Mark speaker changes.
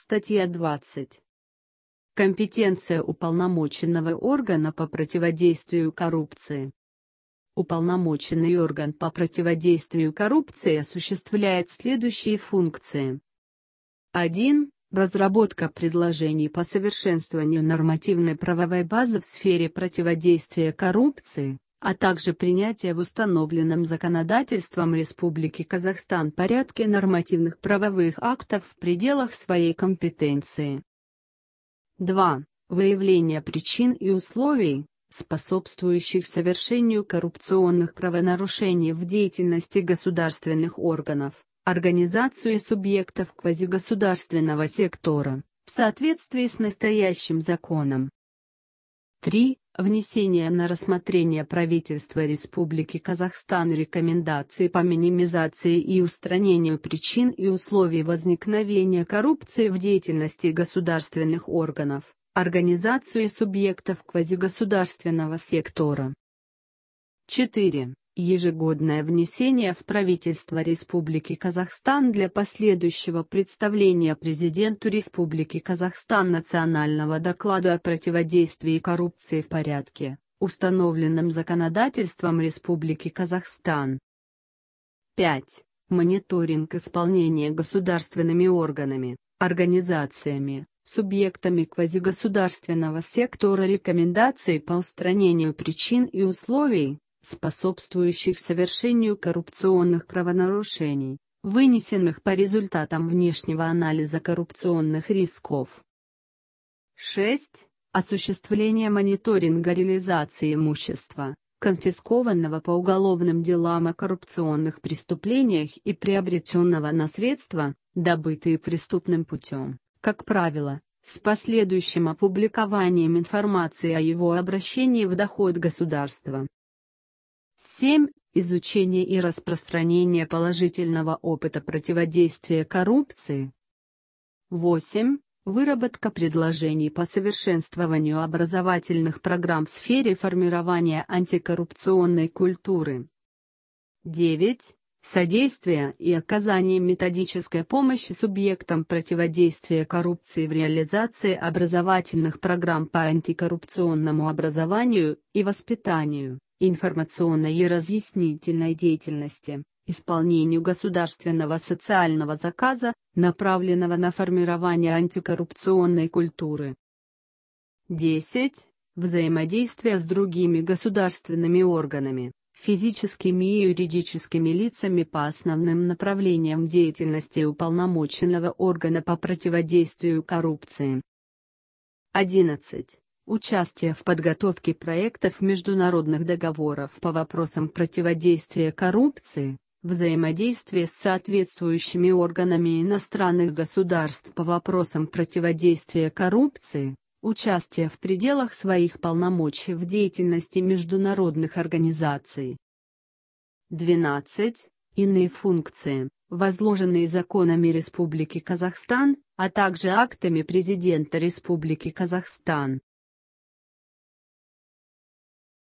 Speaker 1: Статья 20. Компетенция уполномоченного органа по противодействию коррупции. Уполномоченный орган по противодействию коррупции осуществляет следующие функции. 1. Разработка предложений по совершенствованию нормативной правовой базы в сфере противодействия коррупции, а также принятие в установленном законодательством Республики Казахстан порядке нормативных правовых актов в пределах своей компетенции. 2. Выявление причин и условий, способствующих совершению коррупционных правонарушений в деятельности государственных органов, организацию и субъектов квазигосударственного сектора, в соответствии с настоящим законом. 3. Внесение на рассмотрение правительства Республики Казахстан рекомендаций по минимизации и устранению причин и условий возникновения коррупции в деятельности государственных органов, организацию и субъектов квазигосударственного сектора. 4. Ежегодное внесение в правительство Республики Казахстан для последующего представления Президенту Республики Казахстан национального доклада о противодействии коррупции в порядке, установленном законодательством Республики Казахстан. 5. Мониторинг исполнения государственными органами, организациями, субъектами квазигосударственного сектора рекомендаций по устранению причин и условий, способствующих совершению коррупционных правонарушений, вынесенных по результатам внешнего анализа коррупционных рисков. 6. Осуществление мониторинга реализации имущества, конфискованного по уголовным делам о коррупционных преступлениях и приобретенного на средства, добытые преступным путем, как правило, с последующим опубликованием информации о его обращении в доход государства. 7. Изучение и распространение положительного опыта противодействия коррупции. 8. Выработка предложений по совершенствованию образовательных программ в сфере формирования антикоррупционной культуры. 9. Содействие и оказание методической помощи субъектам противодействия коррупции в реализации образовательных программ по антикоррупционному образованию и воспитанию, информационной и разъяснительной деятельности, исполнению государственного социального заказа, направленного на формирование антикоррупционной культуры. 10. Взаимодействие с другими государственными органами, физическими и юридическими лицами по основным направлениям деятельности уполномоченного органа по противодействию коррупции. 11. Участие в подготовке проектов международных договоров по вопросам противодействия коррупции, взаимодействие с соответствующими органами иностранных государств по вопросам противодействия коррупции, участие в пределах своих полномочий в деятельности международных организаций. 12. Иные функции, возложенные законами Республики Казахстан, а также актами Президента Республики Казахстан,